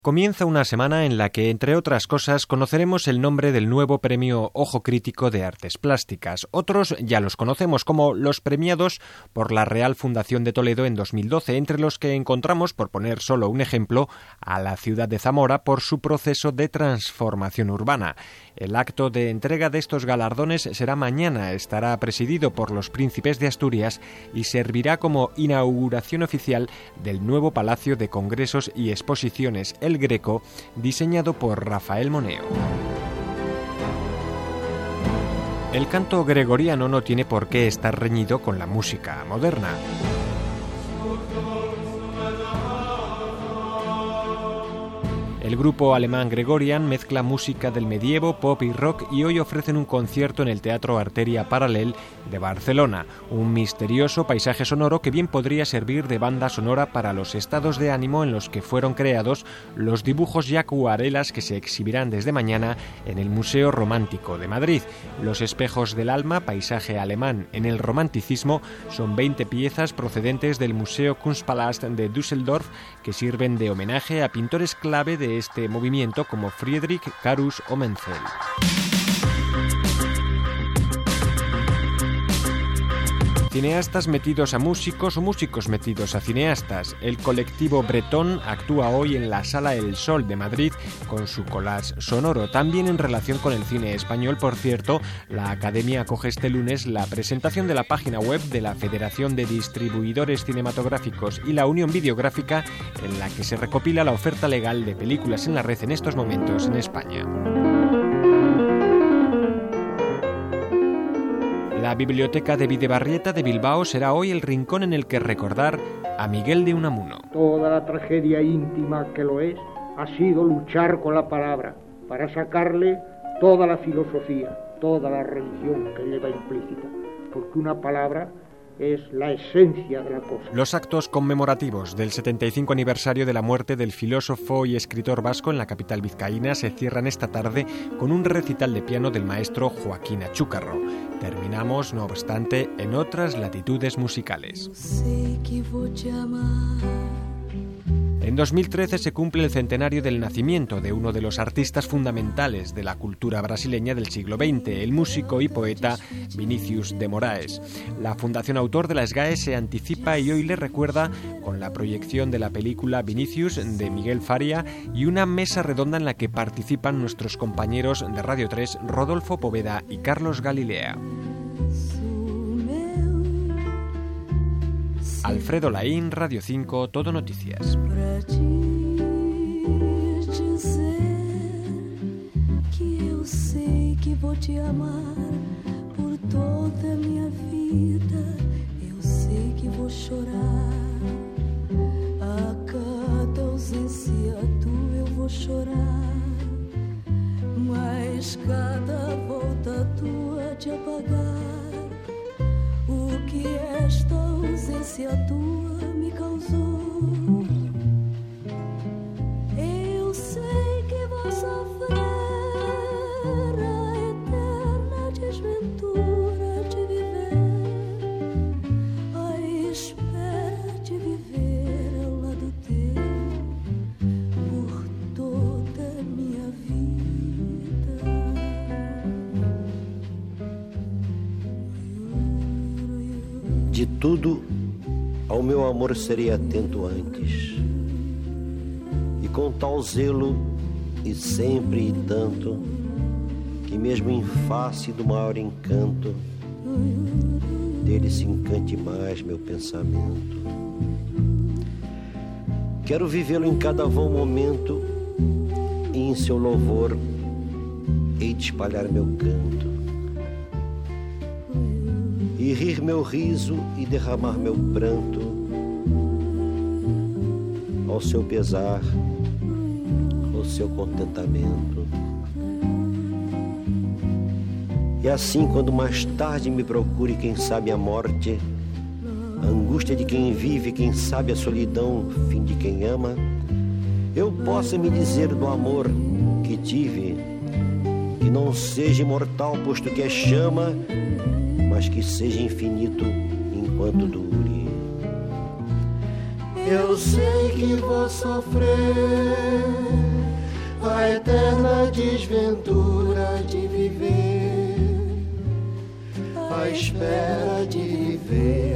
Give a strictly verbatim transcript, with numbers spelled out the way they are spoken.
Comienza una semana en la que, entre otras cosas, conoceremos el nombre del nuevo premio Ojo Crítico de Artes Plásticas. Otros ya los conocemos como los premiados por la Real Fundación de Toledo en dos mil doce, entre los que encontramos, por poner solo un ejemplo, a la ciudad de Zamora por su proceso de transformación urbana. El acto de entrega de estos galardones será mañana, estará presidido por los príncipes de Asturias y servirá como inauguración oficial del nuevo Palacio de Congresos y Exposiciones El Greco, diseñado por Rafael Moneo. El canto gregoriano no tiene por qué estar reñido con la música moderna. El grupo alemán Gregorian mezcla música del medievo, pop y rock y hoy ofrecen un concierto en el Teatro Arteria Paralel de Barcelona, un misterioso paisaje sonoro que bien podría servir de banda sonora para los estados de ánimo en los que fueron creados los dibujos y acuarelas que se exhibirán desde mañana en el Museo Romántico de Madrid. Los espejos del alma, paisaje alemán en el romanticismo, son veinte piezas procedentes del Museo Kunstpalast de Düsseldorf que sirven de homenaje a pintores clave de este movimiento como Friedrich Carus o Menzel. Cineastas metidos a músicos o músicos metidos a cineastas. El colectivo Bretón actúa hoy en la Sala El Sol de Madrid con su collage sonoro. También en relación con el cine español, por cierto, la Academia acoge este lunes la presentación de la página web de la Federación de Distribuidores Cinematográficos y la Unión Videográfica, en la que se recopila la oferta legal de películas en la red en estos momentos en España. La Biblioteca de Bidebarrieta de Bilbao será hoy el rincón en el que recordar a Miguel de Unamuno. Toda la tragedia íntima que lo es ha sido luchar con la palabra para sacarle toda la filosofía, toda la religión que lleva implícita, porque una palabra es la esencia de la cosa. Los actos conmemorativos del setenta y cinco aniversario de la muerte del filósofo y escritor vasco en la capital vizcaína se cierran esta tarde con un recital de piano del maestro Joaquín Achúcarro. Terminamos, no obstante, en otras latitudes musicales. En dos mil trece se cumple el centenario del nacimiento de uno de los artistas fundamentales de la cultura brasileña del siglo veinte, el músico y poeta Vinícius de Moraes. La Fundación Autor de la S G A E se anticipa y hoy le recuerda con la proyección de la película Vinícius de Miguel Faria y una mesa redonda en la que participan nuestros compañeros de Radio tres, Rodolfo Poveda y Carlos Galilea. Alfredo Laín, Radio cinco, Todo Noticias. Pra te dizer que eu sei que vou te amar por toda a minha vida. Eu sei que vou chorar a cada ausência tua, eu vou chorar, mas cada volta tua te apagar o que esta ausência tua me causou. Eu sei que vou sofrer a eterna desventura de viver, a espera de viver ao lado teu por toda a minha vida. De tudo, ao meu amor serei atento antes, e com tal zelo e sempre e tanto, que mesmo em face do maior encanto, dele se encante mais meu pensamento. Quero vivê-lo em cada vão momento, e em seu louvor hei de espalhar meu canto, e rir meu riso e derramar meu pranto ao seu pesar, ao seu contentamento. E assim, quando mais tarde me procure, quem sabe a morte, a angústia de quem vive, quem sabe a solidão, fim de quem ama, eu possa me dizer do amor que tive, que não seja imortal, posto que é chama, mas que seja infinito enquanto dure. Eu sei que vou sofrer a eterna desventura de viver, à espera de viver